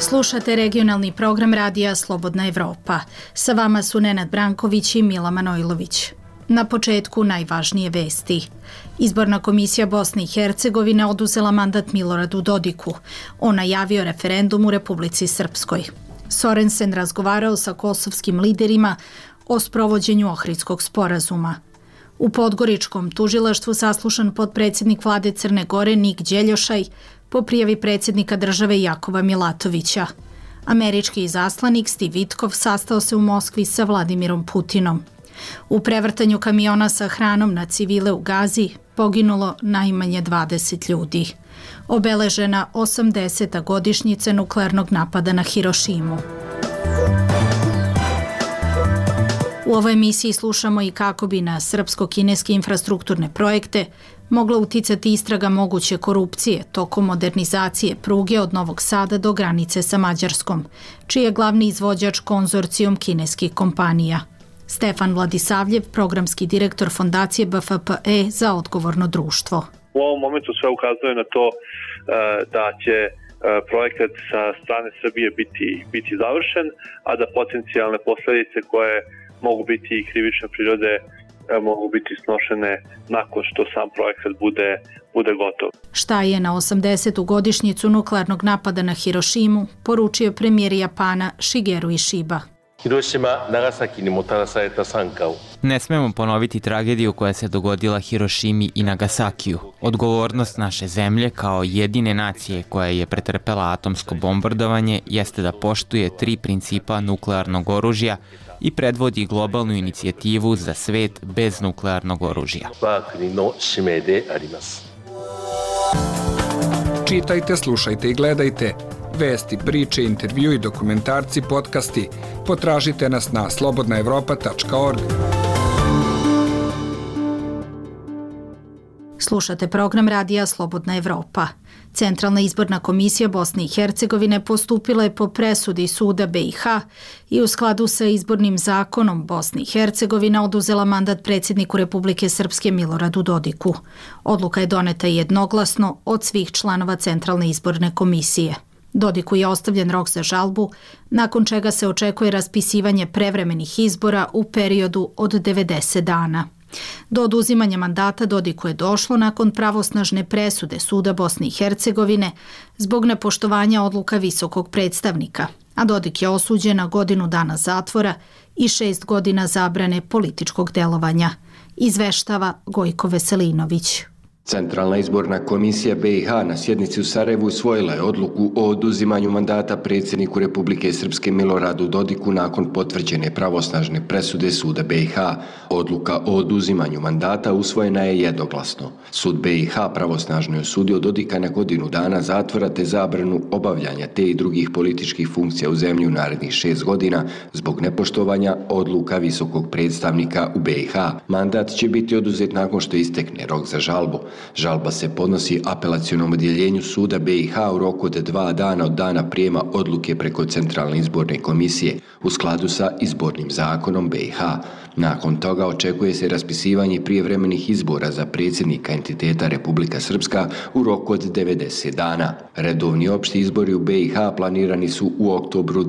Slušate regionalni program radija Slobodna Evropa. Sa vama su Nenad Branković i Mila Manojlović. Na početku najvažnije vesti. Izborna komisija Bosne i Hercegovine oduzela mandat Miloradu Dodiku. On najavio referendum u Republici Srpskoj. Sorensen razgovarao sa kosovskim liderima o sprovođenju Ohridskog sporazuma. U Podgoričkom tužilaštvu saslušan potpredsjednik vlade Crne Gore Nik Đeljošaj po prijavi predsjednika države Jakova Milatovića. Američki izaslanik Steve Vitkov sastao se u Moskvi sa Vladimirom Putinom. U prevrtanju kamiona sa hranom na civile u Gazi poginulo najmanje 20 ljudi. Obeležena 80. godišnjica nuklearnog napada na Hirošimu. U ovoj emisiji slušamo i kako bi na srpsko-kineske infrastrukturne projekte mogla uticati istraga moguće korupcije tokom modernizacije pruge od Novog Sada do granice sa Mađarskom, čiji je glavni izvođač konzorcijum kineskih kompanija. Stefan Vladisavljev, programski direktor fondacije BFPE za odgovorno društvo. U ovom momentu sve ukazuje na to da će projekat sa strane Srbije biti završen, a da potencijalne posljedice koje mogu biti i krivične prirode mogu biti snošene nakon što sam projekat bude gotov. Šta je na 80. godišnjicu nuklearnog napada na Hirošimu poručio premijer Japana Shigeru Ishiba. Ne smemo ponoviti tragediju koja se dogodila Hirošimi i Nagasakiju. Odgovornost naše zemlje kao jedine nacije koja je pretrpela atomsko bombardovanje jeste da poštuje 3 principa nuklearnog oružja i predvodi globalnu inicijativu za svet bez nuklearnog oružja. Čitajte, slušajte i gledajte. Vesti, priče, intervju i dokumentarci, podcasti. Potražite nas na slobodnaevropa.org. Slušate program radija Slobodna Evropa. Centralna izborna komisija Bosne i Hercegovine postupila je po presudi suda BiH i u skladu sa izbornim zakonom Bosne i Hercegovine oduzela mandat predsjedniku Republike Srpske Miloradu Dodiku. Odluka je doneta jednoglasno od svih članova Centralne izborne komisije. Dodiku je ostavljen rok za žalbu, nakon čega se očekuje raspisivanje prevremenih izbora u periodu od 90 dana. Do oduzimanja mandata Dodiku je došlo nakon pravosnažne presude Suda Bosne i Hercegovine zbog nepoštovanja odluka visokog predstavnika, a Dodik je osuđen na 1 godinu dana zatvora i 6 godina zabrane političkog delovanja, izveštava Gojko Veselinović. Centralna izborna komisija BiH na sjednici u Sarajevu usvojila je odluku o oduzimanju mandata predsjedniku Republike Srpske Miloradu Dodiku nakon potvrđene pravosnažne presude Suda BiH. Odluka o oduzimanju mandata usvojena je jednoglasno. Sud BiH pravosnažno je osudio Dodika na 1 godinu dana zatvora te zabranu obavljanja te i drugih političkih funkcija u zemlji u narednih 6 godina zbog nepoštovanja odluka visokog predstavnika u BiH. Mandat će biti oduzet nakon što istekne rok za žalbu. Žalba se podnosi apelacionom odjeljenju Suda BiH u roku od 2 dana od dana prijema odluke preko Centralne izborne komisije u skladu sa izbornim zakonom BiH. Nakon toga očekuje se raspisivanje prijevremenih izbora za predsjednika entiteta Republika Srpska u roku od 90 dana. Redovni opšti izbori u BiH planirani su u oktobru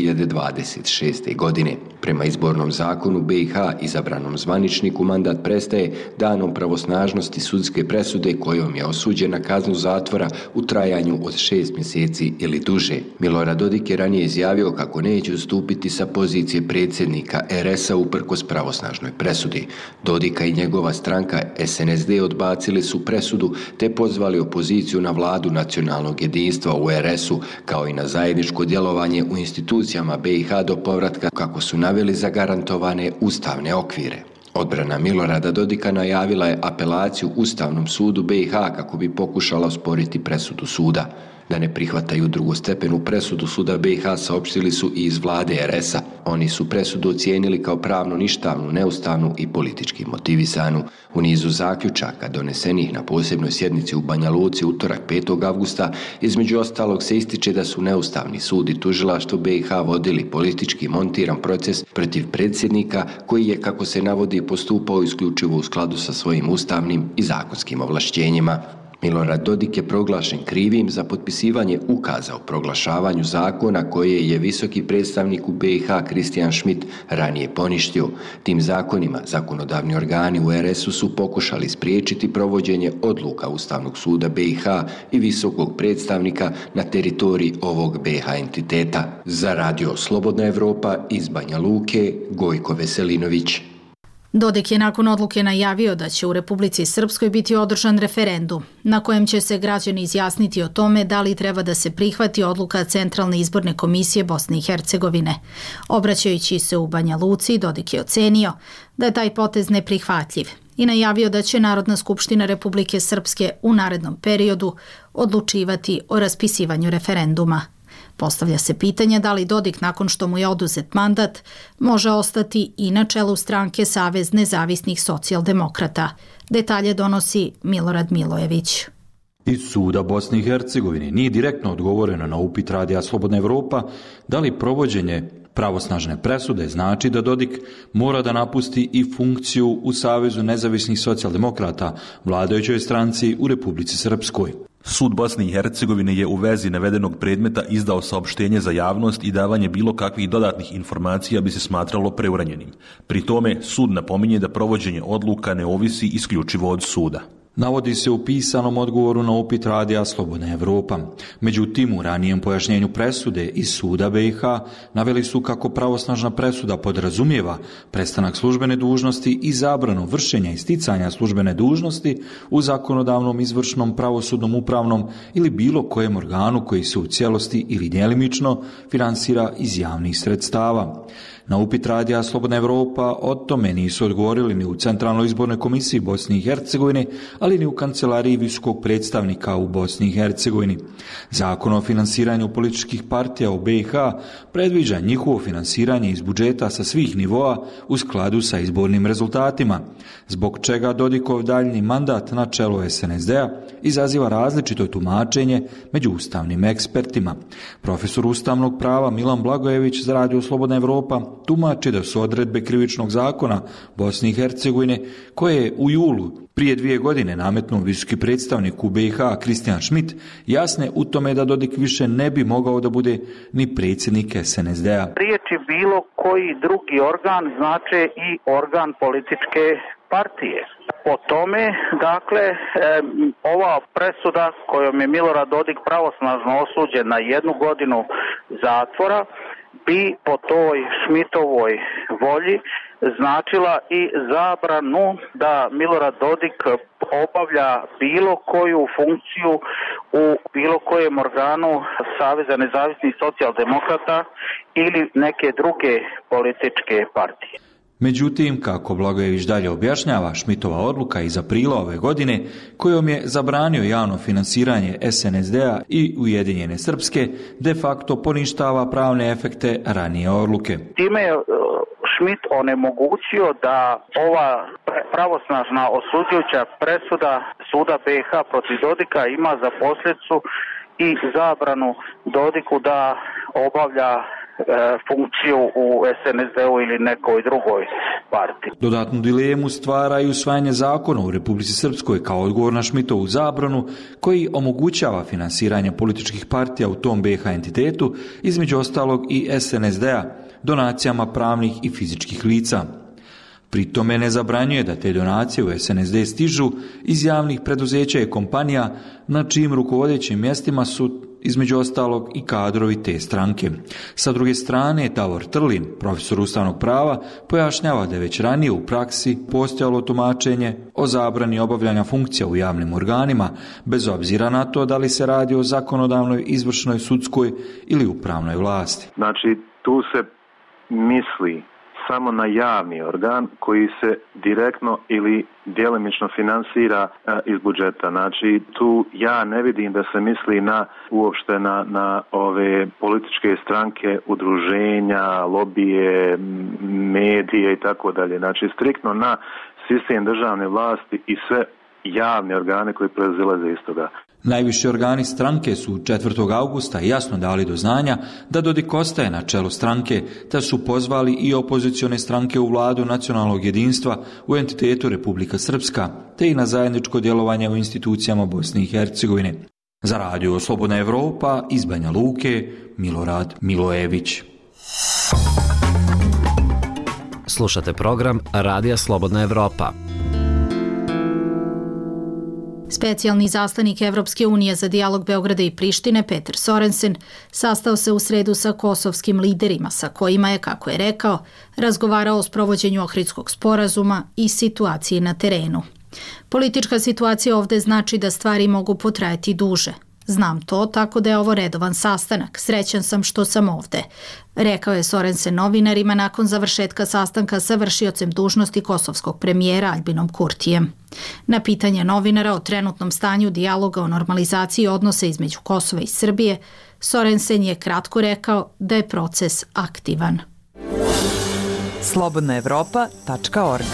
2026. godine. Prema izbornom zakonu BiH izabranom zvaničniku mandat prestaje danom pravosnažnosti sudske presude kojom je osuđen na kaznu zatvora u trajanju od 6 mjeseci ili duže. Milorad Dodik je ranije izjavio kako neće ustupiti sa pozicije predsjednika RS-a uprkos pravosnažnoj presudi. Dodika i njegova stranka SNSD odbacili su presudu te pozvali opoziciju na vladu nacionalnog jedinstva u RS-u kao i na zajedničko djelovanje u institucijama BiH do povratka kako su naveli zagarantovane ustavne okvire. Odbrana Milorada Dodika najavila je apelaciju Ustavnom sudu BiH kako bi pokušala osporiti presudu suda. Da ne prihvataju drugostepenu presudu Suda BiH saopštili su i iz vlade RS-a. Oni su presudu ocijenili kao pravno ništavnu, neustavnu i politički motivisanu. U nizu zaključaka donesenih na posebnoj sjednici u Banja Luci utorak 5. avgusta između ostalog se ističe da su neustavni sud i tužilaštvo BiH vodili politički montiran proces protiv predsjednika koji je, kako se navodi, postupao isključivo u skladu sa svojim ustavnim i zakonskim ovlašćenjima. Milorad Dodik je proglašen krivim za potpisivanje ukaza o proglašavanju zakona koje je visoki predstavnik u BiH Christian Schmidt ranije poništio. Tim zakonima zakonodavni organi u RS-u su pokušali spriječiti provođenje odluka Ustavnog suda BiH i visokog predstavnika na teritoriji ovog BiH entiteta. Za radio Slobodna Evropa iz Banja Luke, Gojko Veselinović. Dodik je nakon odluke najavio da će u Republici Srpskoj biti održan referendum, na kojem će se građani izjasniti o tome da li treba da se prihvati odluka Centralne izborne komisije Bosne i Hercegovine. Obraćajući se u Banja Luci, Dodik je ocenio da je taj potez neprihvatljiv i najavio da će Narodna skupština Republike Srpske u narednom periodu odlučivati o raspisivanju referenduma. Postavlja se pitanje da li Dodik, nakon što mu je oduzet mandat, može ostati i na čelu stranke Savez nezavisnih socijaldemokrata. Detalje donosi Milorad Milojević. Iz suda Bosne i Hercegovine nije direktno odgovoreno na upit radija Slobodna Evropa da li provođenje pravosnažne presude znači da Dodik mora da napusti i funkciju u Savezu nezavisnih socijaldemokrata, vladajućoj stranci u Republici Srpskoj. Sud Bosne i Hercegovine je u vezi navedenog predmeta izdao saopštenje za javnost i davanje bilo kakvih dodatnih informacija bi se smatralo preuranjenim. Pri tome, sud napominje da provođenje odluka ne ovisi isključivo od suda. Navodi se u pisanom odgovoru na upit radija Slobodna Evropa. Međutim, u ranijem pojašnjenju presude iz suda BiH naveli su kako pravosnažna presuda podrazumijeva prestanak službene dužnosti i zabranu vršenja i sticanja službene dužnosti u zakonodavnom, izvršnom, pravosudnom, upravnom ili bilo kojem organu koji se u cijelosti ili djelimično finansira iz javnih sredstava. Na upit radija Slobodna Evropa o tome nisu odgovorili ni u Centralnoj izbornoj komisiji Bosne i Hercegovine, ali ni u kancelariji visokog predstavnika u Bosni i Hercegovini. Zakon o finansiranju političkih partija u BiH predviđa njihovo finansiranje iz budžeta sa svih nivoa u skladu sa izbornim rezultatima, zbog čega Dodikov daljnji mandat na čelu SNSD-a izaziva različito tumačenje među ustavnim ekspertima. Profesor ustavnog prava Milan Blagojević za radio Slobodna Evropa tumači da su odredbe krivičnog zakona Bosne i Hercegovine, koje je u julu prije 2 godine nametnuo visoki predstavnik u BiH Christian Schmidt, jasne u tome da Dodik više ne bi mogao da bude ni predsjednik SNSD-a. Riječi bilo koji drugi organ znače i organ političke partije. Po tome, dakle, ova presuda kojom je Milorad Dodik pravosnažno osuđen na 1 godinu zatvora bi po toj Schmidtovoj volji značila i zabranu da Milorad Dodik obavlja bilo koju funkciju u bilo kojem organu Saveza nezavisnih socijaldemokrata ili neke druge političke partije. Međutim, kako Blagojević dalje objašnjava, Schmidtova odluka iz aprila ove godine, kojom je zabranio javno finansiranje SNSD-a i Ujedinjene Srpske, de facto poništava pravne efekte ranije odluke. Time je Schmidt onemogućio da ova pravosnažna osuđujuća presuda suda BiH protiv Dodika ima za posljedicu i zabranu Dodiku da obavlja funkciju u SNSD-u ili nekoj drugoj partiji. Dodatnu dilemu stvara i usvajanje zakona u Republici Srpskoj kao odgovor na Schmidtovu zabranu, koji omogućava finansiranje političkih partija u tom BiH entitetu, između ostalog i SNSD-a, donacijama pravnih i fizičkih lica. Pri tome ne zabranjuje da te donacije u SNSD stižu iz javnih preduzeća i kompanija na čijim rukovodećim mjestima su između ostalog i kadrovi te stranke. Sa druge strane, Davor Trlin, profesor ustavnog prava, pojašnjava da je već ranije u praksi postojalo tumačenje o zabrani obavljanja funkcija u javnim organima, bez obzira na to da li se radi o zakonodavnoj, izvršnoj, sudskoj ili upravnoj vlasti. Znači, tu se misli samo na javni organ koji se direktno ili djelomično finansira iz budžeta. Znači, tu ja ne vidim da se misli uopšte na ove političke stranke, udruženja, lobije, medije i tako dalje. Znači, striktno na sistem državne vlasti i sve javni organi koji proizilaze iz toga. Najviši organi stranke su 4. augusta jasno dali do znanja da Dodik ostaje na čelu stranke, te su pozvali i opozicione stranke u vladu nacionalnog jedinstva u entitetu Republika Srpska, te i na zajedničko djelovanje u institucijama Bosne i Hercegovine. Za Radio Slobodna Evropa iz Banja Luke, Milorad Milojević. Slušate program Radija Slobodna Evropa. Specijalni izaslanik Evropske unije za dijalog Beograda i Prištine, Peter Sorensen, sastao se u sredu sa kosovskim liderima, sa kojima je, kako je rekao, razgovarao o sprovođenju Ohridskog sporazuma i situaciji na terenu. Politička situacija ovde znači da stvari mogu potrajati duže. Znam to, tako da je ovo redovan sastanak. Srećan sam što sam ovde, rekao je Sorensen novinarima nakon završetka sastanka sa vršiocem dužnosti kosovskog premijera Aljbinom Kurtijem. Na pitanje novinara o trenutnom stanju dijaloga o normalizaciji odnosa između Kosova i Srbije, Sorensen je kratko rekao da je proces aktivan. slobodnaevropa.org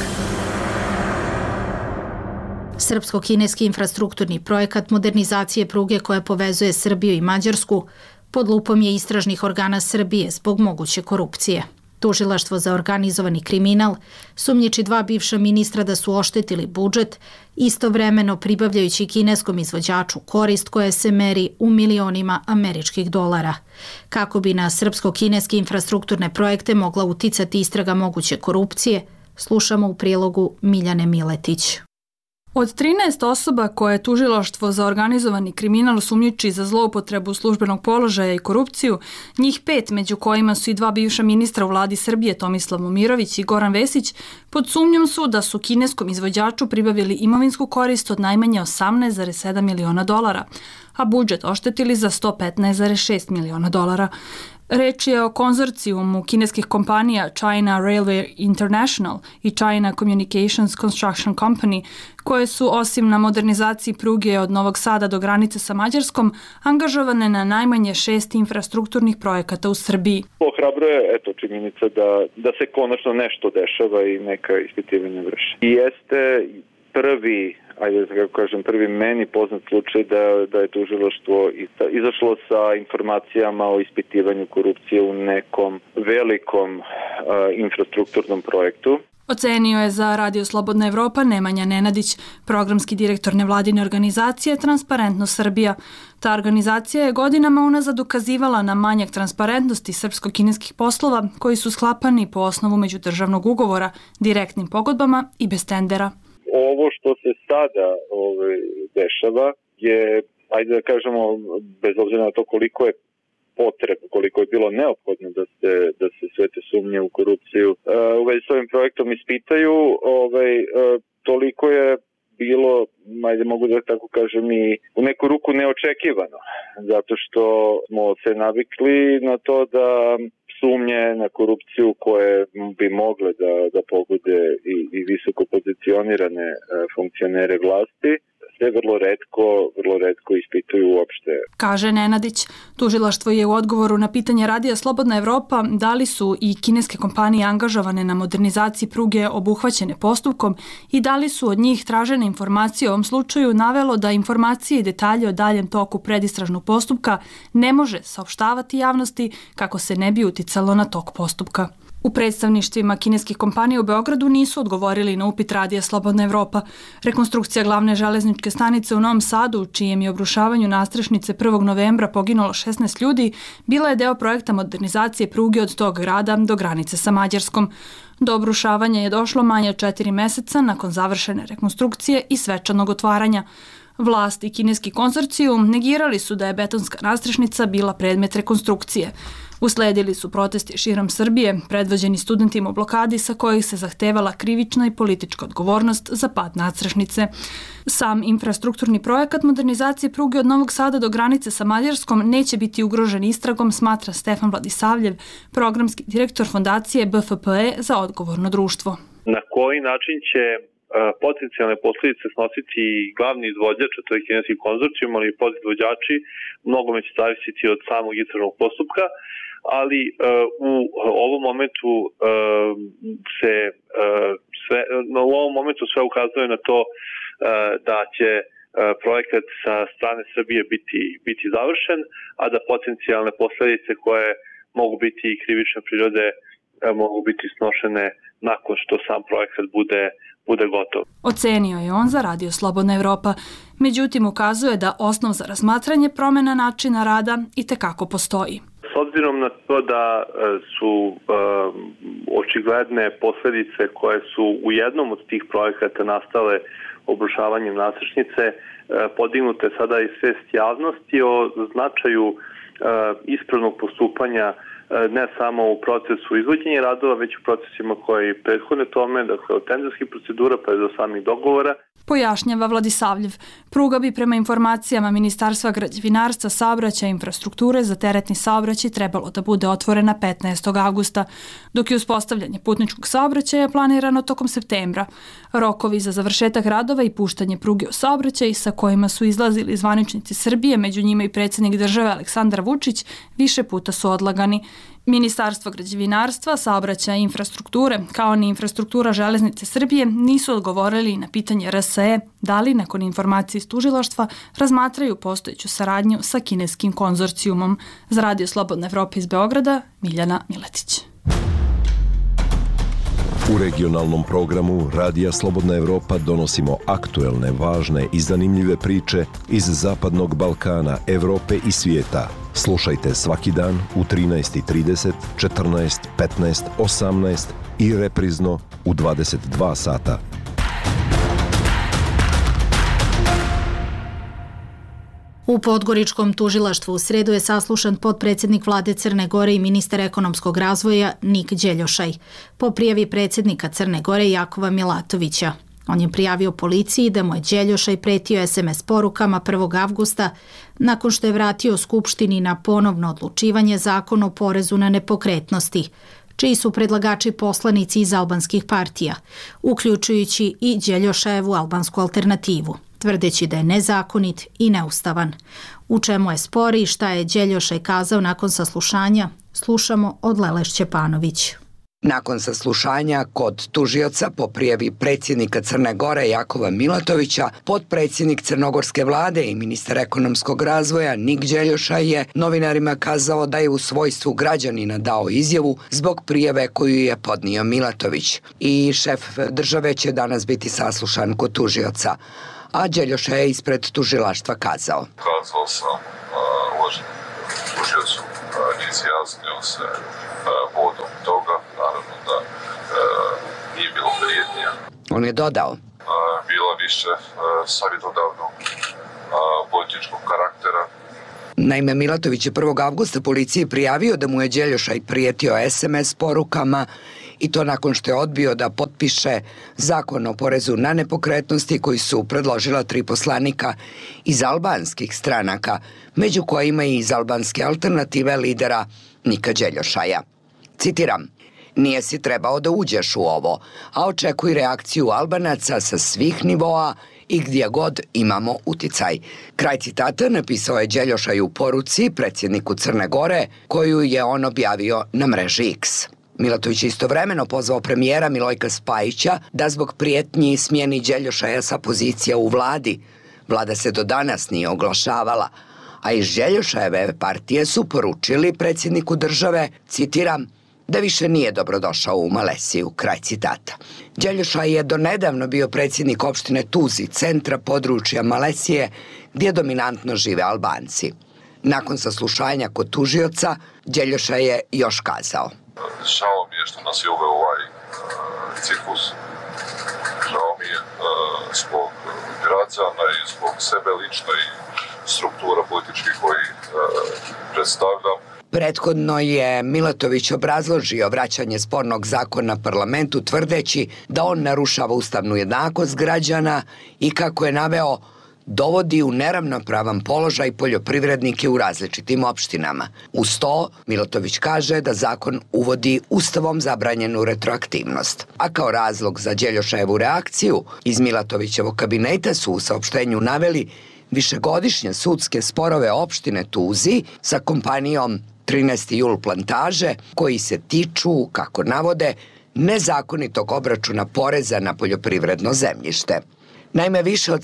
Srpsko-kineski infrastrukturni projekat modernizacije pruge koja povezuje Srbiju i Mađarsku pod lupom je istražnih organa Srbije zbog moguće korupcije. Tužilaštvo za organizovani kriminal sumnjiči 2 bivša ministra da su oštetili budžet, istovremeno pribavljajući kineskom izvođaču korist koja se meri u milionima američkih dolara. Kako bi na srpsko-kineske infrastrukturne projekte mogla uticati istraga moguće korupcije, slušamo u prilogu Miljane Miletić. Od 13 osoba koje je tužilaštvo za organizovani kriminal sumnjiči za zloupotrebu službenog položaja i korupciju, njih 5, među kojima su i 2 bivša ministra u vladi Srbije, Tomislav Momirović i Goran Vesić, pod sumnjom su da su kineskom izvođaču pribavili imovinsku korist od najmanje 18,7 miliona dolara, a budžet oštetili za 115,6 miliona dolara. Reč je o konzorcijumu kineskih kompanija China Railway International i China Communications Construction Company, koje su osim na modernizaciji pruge od Novog Sada do granice sa Mađarskom angažovane na najmanje 6 infrastrukturnih projekata u Srbiji. Ohrabruje činjenica da se konačno nešto dešava i neka ispitivanja vrše. I jeste prvi meni poznat slučaj da je tužilaštvo izašlo sa informacijama o ispitivanju korupcije u nekom velikom infrastrukturnom projektu. Ocenio je za Radio Slobodna Evropa Nemanja Nenadić, programski direktor nevladine organizacije Transparentnost Srbija. Ta organizacija je godinama unazad ukazivala na manjak transparentnosti srpsko-kineskih poslova koji su sklapani po osnovu međudržavnog ugovora, direktnim pogodbama i bez tendera. Ovo što se sada dešava je, ajde da kažemo, bez obzira na to koliko je potrebno, koliko je bilo neophodno da se sve te sumnje u korupciju u vezi s ovim projektom ispitaju, toliko je bilo, ajde mogu da tako kažem, i u neku ruku neočekivano, zato što smo se navikli na to da sumnje na korupciju koje bi mogle da pogode i visoko pozicionirane funkcionere vlasti, se vrlo retko ispituju uopšte. Kaže Nenadić, tužilaštvo je u odgovoru na pitanje Radija Slobodna Evropa da li su i kineske kompanije angažovane na modernizaciji pruge obuhvaćene postupkom i da li su od njih tražene informacije o ovom slučaju navelo da informacije i detalje o daljem toku predistražnog postupka ne može saopštavati javnosti kako se ne bi uticalo na tok postupka. U predstavništvima kineskih kompanija u Beogradu nisu odgovorili na upit Radija Slobodna Evropa. Rekonstrukcija glavne železničke stanice u Novom Sadu, u čijem je obrušavanju nastrešnice 1. novembra poginulo 16 ljudi, bila je deo projekta modernizacije pruge od tog grada do granice sa Mađarskom. Do obrušavanja je došlo manje od 4 meseca nakon završene rekonstrukcije i svečanog otvaranja. Vlast i kineski konzorcijum negirali su da je betonska nastrešnica bila predmet rekonstrukcije. Usledili su protesti širom Srbije, predvođeni studentima u blokadi sa kojih se zahtevala krivična i politička odgovornost za pad nastrešnice. Sam infrastrukturni projekat modernizacije pruge od Novog Sada do granice sa Mađarskom neće biti ugrožen istragom, smatra Stefan Vladisavljev, programski direktor fondacije BFPE za odgovorno društvo. Na koji način će potencijalne posljedice snositi glavni izvođač, to je kineski konzorcijum, ali i podizvođači, mnogome će zavisiti od samog istražnog postupka, ali u ovom momentu sve ukazuje na to da će projekat sa strane Srbije biti završen, a da potencijalne posljedice koje mogu biti i krivične prirode mogu biti snošene nakon što sam projekat bude gotov. Ocenio je on za Radio Slobodna Evropa. Međutim, ukazuje da osnov za razmatranje promjena načina rada itekako postoji. S obzirom na to da su očigledne posljedice koje su u jednom od tih projekata nastale obrušavanjem nasrečnice, podignute sada i svest javnosti o značaju ispravnog postupanja ne samo u procesu izvođenja radova, već u procesima koji prethode tome, dakle od tenderskih procedura pa do samih dogovora. Pojašnjava Vladisavljev. Pruga bi prema informacijama Ministarstva građevinarstva, saobraćaja i infrastrukture za teretni saobraćaj trebalo da bude otvorena 15. avgusta, dok je uspostavljanje putničkog saobraćaja planirano tokom septembra. Rokovi za završetak radova i puštanje pruge u saobraćaj sa kojima su izlazili zvaničnici Srbije, među njima i predsjednik države Aleksandar Vučić, više puta su odlagani. Ministarstvo građevinarstva, saobraćaja i infrastrukture, kao ni infrastruktura železnice Srbije, nisu odgovorili na pitanje RSE da li, nakon informacije iz tužilaštva, razmatraju postojeću saradnju sa kineskim konzorcijumom. Za Radio Slobodna Evropa iz Beograda, Miljana Miletić. U regionalnom programu Radija Slobodna Evropa donosimo aktuelne, važne i zanimljive priče iz Zapadnog Balkana, Evrope i svijeta. Slušajte svaki dan u 13:30, 14, 15, 18 i reprizno u 22 sata. U Podgoričkom tužilaštvu u sredu je saslušan potpredsjednik vlade Crne Gore i ministar ekonomskog razvoja Nik Đeljošaj po prijavi predsjednika Crne Gore Jakova Milatovića. On je prijavio policiji da mu je Đeljošaj pretio SMS porukama 1. avgusta nakon što je vratio Skupštini na ponovno odlučivanje Zakon o porezu na nepokretnosti, čiji su predlagači poslanici iz albanskih partija, uključujući i Đeljošajevu albansku alternativu, tvrdeći da je nezakonit i neustavan. U čemu je spor i šta je Đeljošaj kazao nakon saslušanja, slušamo od Lele Šćepanović. Nakon saslušanja kod tužioca po prijavi predsjednika Crne Gore Jakova Milatovića, potpredsjednik crnogorske vlade i ministar ekonomskog razvoja Nik Đeljošaj je novinarima kazao da je u svojstvu građanina dao izjavu zbog prijave koju je podnio Milatović. I šef države će danas biti saslušan kod tužioca. A Đeljošaj je ispred tužilaštva kazao. Kazao sam uvaženom tužiocu, izjasnio se povodom toga, naravno da nije bilo prijetnja. On je dodao. Bila više savjetodavnog političkog karaktera. Naime, Milatović je 1. avgusta policiji prijavio da mu je Đeljošaj prijetio SMS porukama i to nakon što je odbio da potpiše Zakon o porezu na nepokretnosti koji su predložila 3 poslanika iz albanskih stranaka, među kojima i iz albanske alternative lidera Nika Đeljošaja. Citiram, nije si trebao da uđeš u ovo, a očekuj reakciju Albanaca sa svih nivoa i gdje god imamo uticaj. Kraj citata napisao je Đeljošaj u poruci predsjedniku Crne Gore, koju je on objavio na mreži X. Milatović je istovremeno pozvao premijera Milojka Spajića da zbog prijetnji smjeni Đeljošaja sa pozicija u vladi. Vlada se do danas nije oglašavala, a iz Đeljošajeve partije su poručili predsjedniku države, citiram, da više nije dobrodošao u Malesiju, kraj citata. Đeljošaj je donedavno bio predsjednik opštine Tuzi, centra područja Malesije, gdje dominantno žive Albanci. Nakon saslušanja kod tužioca, Đeljošaj je još kazao. Žao mi je što nas je uveo ovaj ciklus. Žao mi je zbog građana i zbog sebe lično i struktura političkih koji predstavljam. Prethodno je Milatović obrazložio vraćanje spornog zakona parlamentu tvrdeći da on narušava ustavnu jednakost građana i kako je naveo, dovodi u neravnopravan položaj poljoprivrednike u različitim opštinama. Uz to, Milatović kaže da zakon uvodi ustavom zabranjenu retroaktivnost. A kao razlog za Đeljošajevu reakciju, iz Milatovićevog kabineta su u saopštenju naveli višegodišnje sudske sporove opštine Tuzi sa kompanijom 13. jul plantaže, koji se tiču, kako navode, nezakonitog obračuna poreza na poljoprivredno zemljište. Naime, više od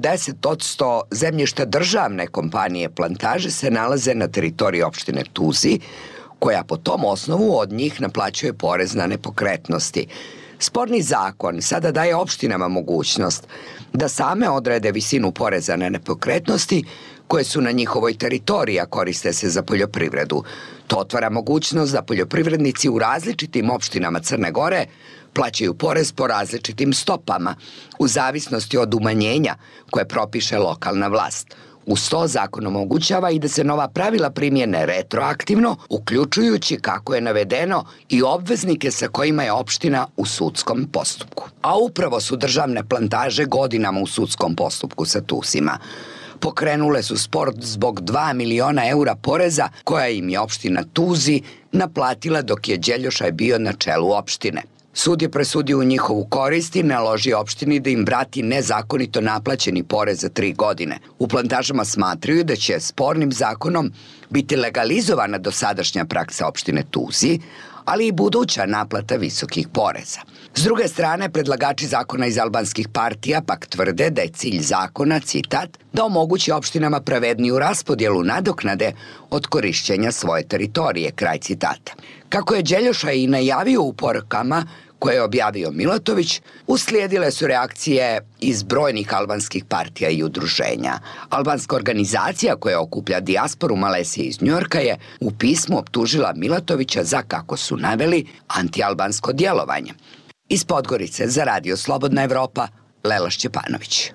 70% zemljišta državne kompanije plantaže se nalaze na teritoriji opštine Tuzi, koja po tom osnovu od njih naplaćuje porez na nepokretnosti. Sporni zakon sada daje opštinama mogućnost da same odrede visinu poreza na nepokretnosti koje su na njihovoj teritoriji, a koriste se za poljoprivredu. To otvara mogućnost da poljoprivrednici u različitim opštinama Crne Gore plaćaju porez po različitim stopama, u zavisnosti od umanjenja koje propiše lokalna vlast. Uz to zakon omogućava i da se nova pravila primjene retroaktivno, uključujući, kako je navedeno, i obveznike sa kojima je opština u sudskom postupku. A upravo su državne plantaže godinama u sudskom postupku sa Tusima. Pokrenule su spor zbog 2 miliona eura poreza koja im je opština Tuzi naplatila dok je Đeljošaj bio na čelu opštine. Sud je presudio u njihovu korist i naložio opštini da im vrati nezakonito naplaćeni porez za 3 godine. U plantažama smatraju da će spornim zakonom biti legalizovana dosadašnja praksa opštine Tuzi, ali i buduća naplata visokih poreza. S druge strane, predlagači zakona iz albanskih partija pak tvrde da je cilj zakona, citat, da omogući opštinama pravedniju raspodjelu nadoknade od korišćenja svoje teritorije, kraj citata. Kako je Đeljošaj i najavio u porukama koje je objavio Milatović, uslijedile su reakcije iz brojnih albanskih partija i udruženja. Albanska organizacija koja okuplja dijasporu Malesije iz Njujorka je u pismu optužila Milatovića za, kako su naveli, antialbansko djelovanje. Iz Podgorice za Radio Slobodna Evropa, Lela Šćepanović.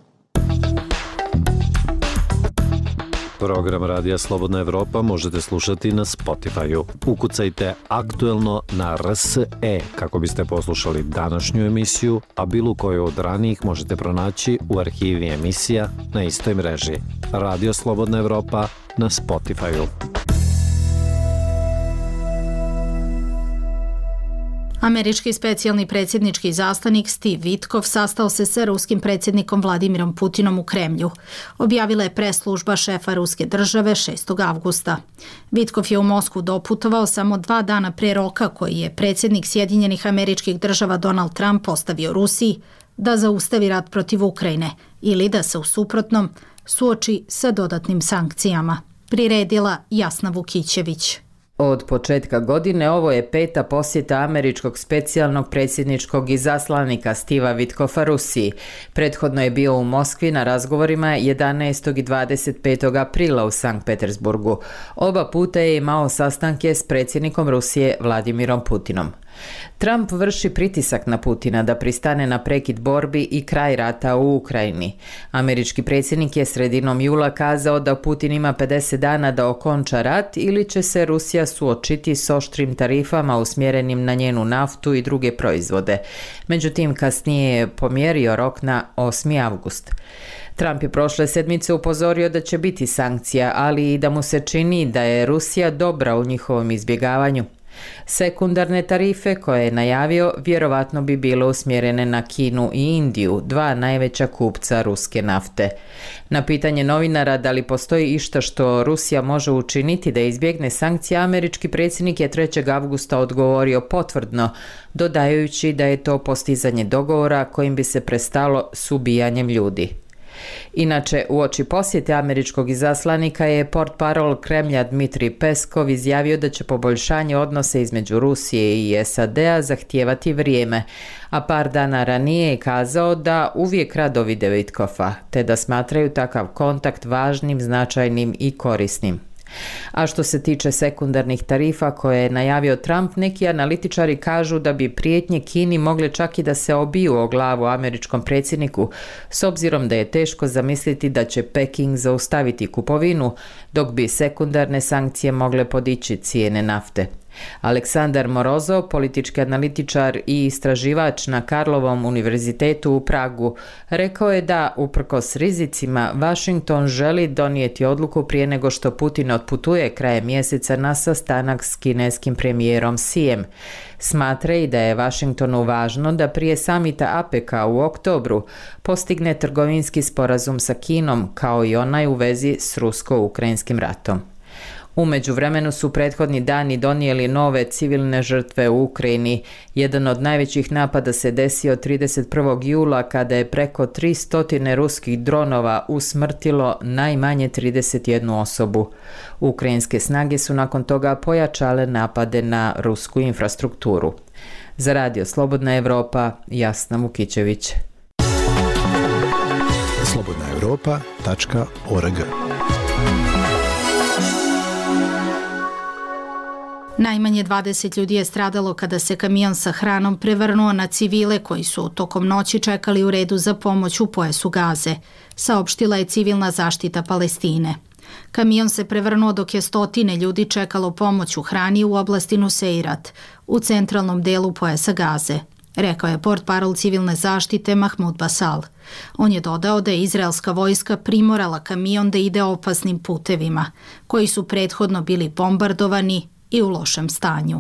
Program Radija Slobodna Evropa možete slušati na Spotify-u. Ukucajte aktuelno na RSE kako biste poslušali današnju emisiju, a bilo koju od ranijih možete pronaći u arhivi emisija na istoj mreži. Radio Slobodna Evropa na Spotify-u. Američki specijalni predsjednički izaslanik Steve Vitkov sastao se sa ruskim predsjednikom Vladimirom Putinom u Kremlju. Objavila je press-služba šefa ruske države 6. avgusta. Vitkov je u Moskvu doputovao samo 2 dana pre roka koji je predsjednik Sjedinjenih Američkih Država Donald Trump postavio Rusiji da zaustavi rat protiv Ukrajine ili da se u suprotnom suoči sa dodatnim sankcijama. Priredila Jasna Vukićević. Od početka godine ovo je 5. posjeta američkog specijalnog predsjedničkog izaslanika Steva Vitkova Rusiji. Prethodno je bio u Moskvi na razgovorima 11. i 25. aprila u Sankt Petersburgu. Oba puta je imao sastanke s predsjednikom Rusije Vladimirom Putinom. Trump vrši pritisak na Putina da pristane na prekid borbi i kraj rata u Ukrajini. Američki predsjednik je sredinom jula kazao da Putin ima 50 dana da okonča rat ili će se Rusija suočiti s oštrim tarifama usmjerenim na njenu naftu i druge proizvode. Međutim, kasnije je pomjerio rok na 8. avgust. Trump je prošle sedmice upozorio da će biti sankcija, ali i da mu se čini da je Rusija dobra u njihovom izbjegavanju. Sekundarne tarife koje je najavio vjerovatno bi bile usmjerene na Kinu i Indiju, 2 najveća kupca ruske nafte. Na pitanje novinara da li postoji išta što Rusija može učiniti da izbjegne sankcije, američki predsjednik je 3. avgusta odgovorio potvrdno, dodajući da je to postizanje dogovora kojim bi se prestalo s ubijanjem ljudi. Inače, uoči posjete američkog izaslanika je portparol Kremlja Dmitrij Peskov izjavio da će poboljšanje odnose između Rusije i SAD-a zahtijevati vrijeme, a par dana ranije je kazao da uvijek rado vide Vitkova, te da smatraju takav kontakt važnim, značajnim i korisnim. A što se tiče sekundarnih tarifa koje je najavio Trump, neki analitičari kažu da bi prijetnje Kini mogle čak i da se obiju o glavu američkom predsjedniku, s obzirom da je teško zamisliti da će Peking zaustaviti kupovinu, dok bi sekundarne sankcije mogle podići cijene nafte. Aleksandar Morozov, politički analitičar i istraživač na Karlovom univerzitetu u Pragu, rekao je da, uprkos rizicima, Washington želi donijeti odluku prije nego što Putin otputuje krajem mjeseca na sastanak s kineskim premijerom Xijem. Smatra i da je Washingtonu važno da prije samita APEC-a u oktobru postigne trgovinski sporazum sa Kinom, kao i onaj u vezi s rusko-ukrajinskim ratom. U međuvremenu su prethodni dani donijeli nove civilne žrtve u Ukrajini. Jedan od najvećih napada se desio 31. jula kada je preko 300 ruskih dronova usmrtilo najmanje 31 osobu. Ukrajinske snage su nakon toga pojačale napade na rusku infrastrukturu. Za Radio Slobodna Evropa, Jasna Vukićević. slobodnaevropa.org. Najmanje 20 ljudi je stradalo kada se kamion sa hranom prevrnuo na civile koji su tokom noći čekali u redu za pomoć u pojasu Gaze, saopštila je civilna zaštita Palestine. Kamion se prevrnuo dok je stotine ljudi čekalo pomoć u hrani u oblasti Nuseirat, u centralnom delu pojasa Gaze, rekao je portparol civilne zaštite Mahmud Basal. On je dodao da je izraelska vojska primorala kamion da ide opasnim putevima, koji su prethodno bili bombardovani i u lošem stanju.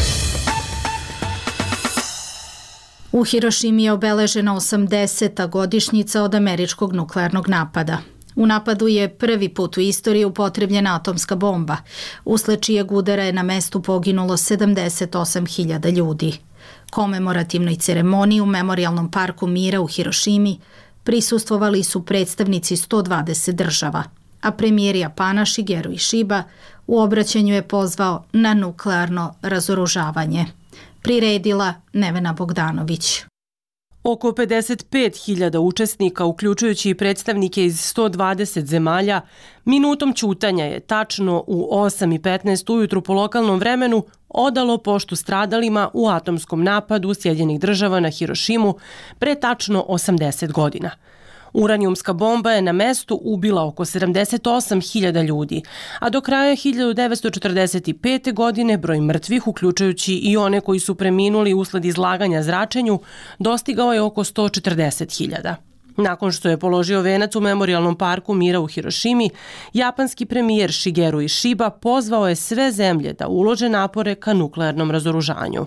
U Hirošimi je obeležena 80. godišnjica od američkog nuklearnog napada. U napadu je prvi put u istoriji upotrebljena atomska bomba, usled čijeg udara je na mestu poginulo 78.000 ljudi. Komemorativnoj ceremoniji u Memorijalnom parku mira u Hirošimi prisustvovali su predstavnici 120 država, a premijer Japana Shigeru Ishiba u obraćanju je pozvao na nuklearno razoružavanje. Priredila Nevena Bogdanović. Oko 55.000 učesnika, uključujući i predstavnike iz 120 zemalja, minutom ćutanja je tačno u 8:15 ujutru po lokalnom vremenu odalo poštu stradalima u atomskom napadu Sjedinjenih Država na Hirošimu pre tačno 80 godina. Uranijumska bomba je na mestu ubila oko 78.000 ljudi, a do kraja 1945. godine broj mrtvih, uključujući i one koji su preminuli usled izlaganja zračenju, dostigao je oko 140.000. Nakon što je položio venac u Memorijalnom parku mira u Hirošimi, japanski premijer Shigeru Ishiba pozvao je sve zemlje da ulože napore ka nuklearnom razoružanju.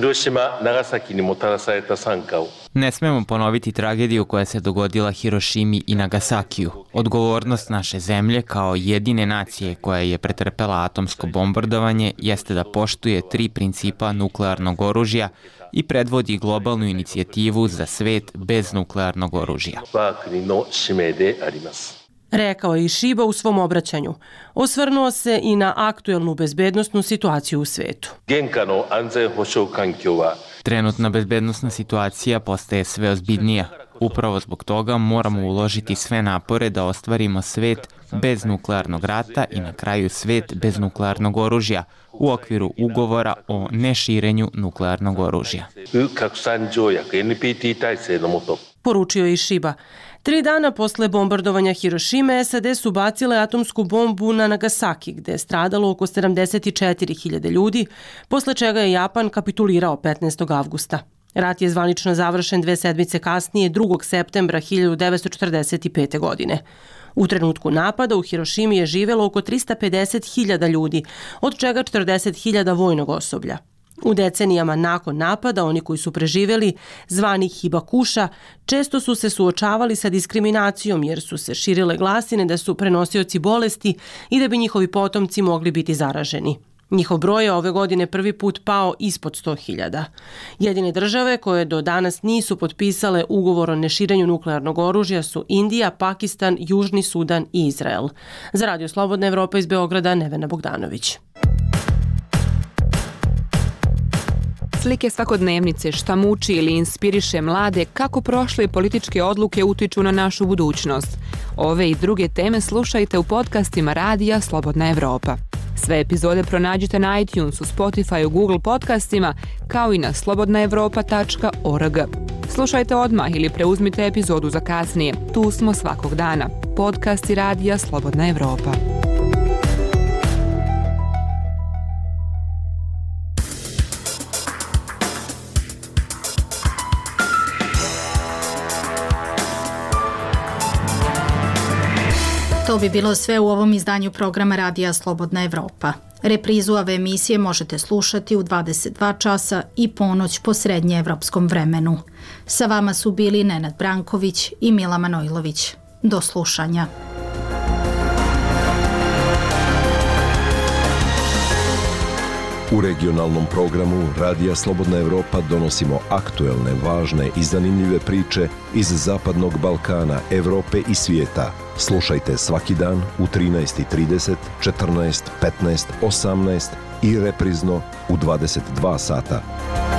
Ne smemo ponoviti tragediju koja se dogodila Hirošimi i Nagasakiju. Odgovornost naše zemlje kao jedine nacije koja je pretrpela atomsko bombardovanje jeste da poštuje 3 principa nuklearnog oružja i predvodi globalnu inicijativu za svet bez nuklearnog oružja. Rekao je Ishiba u svom obraćanju. Osvrnuo se i na aktuelnu bezbednosnu situaciju u svetu. Trenutna bezbednosna situacija postaje sve ozbiljnija. Upravo zbog toga moramo uložiti sve napore da ostvarimo svet bez nuklearnog rata i na kraju svet bez nuklearnog oružja u okviru ugovora o neširenju nuklearnog oružja. Poručio je Ishiba. 3 dana posle bombardovanja Hirošime, SAD su bacile atomsku bombu na Nagasaki, gde je stradalo oko 74.000 ljudi, posle čega je Japan kapitulirao 15. avgusta. Rat je zvanično završen 2 sedmice kasnije, 2. septembra 1945. godine. U trenutku napada u Hirošimi je živelo oko 350.000 ljudi, od čega 40.000 vojnog osoblja. U decenijama nakon napada, oni koji su preživjeli, zvani hibakuša, često su se suočavali sa diskriminacijom jer su se širile glasine da su prenosioci bolesti i da bi njihovi potomci mogli biti zaraženi. Njihov broj je ove godine prvi put pao ispod 100.000. Jedine države koje do danas nisu potpisale ugovor o neširenju nuklearnog oružja su Indija, Pakistan, Južni Sudan i Izrael. Za Radio Slobodna Evropa iz Beograda, Nevena Bogdanović. Slike svakodnevnice, šta muči ili inspiriše mlade, kako prošle političke odluke utiču na našu budućnost. Ove i druge teme slušajte u podcastima Radija Slobodna Evropa. Sve epizode pronađite na iTunesu, Spotifyu, Google podcastima, kao i na slobodnaevropa.org. Slušajte odmah ili preuzmite epizodu za kasnije. Tu smo svakog dana. Podcasti Radija Slobodna Evropa. To bi bilo sve u ovom izdanju programa Radija Slobodna Evropa. Reprizu ove emisije možete slušati u 22 časa i ponoć po srednjeevropskom vremenu. Sa vama su bili Nenad Branković i Mila Manojlović. Do slušanja. U regionalnom programu Radija Slobodna Evropa donosimo aktuelne, važne i zanimljive priče iz Zapadnog Balkana, Evrope i svijeta. Slušajte svaki dan u 13:30, 14, 15, 18 i reprizno u 22 sata.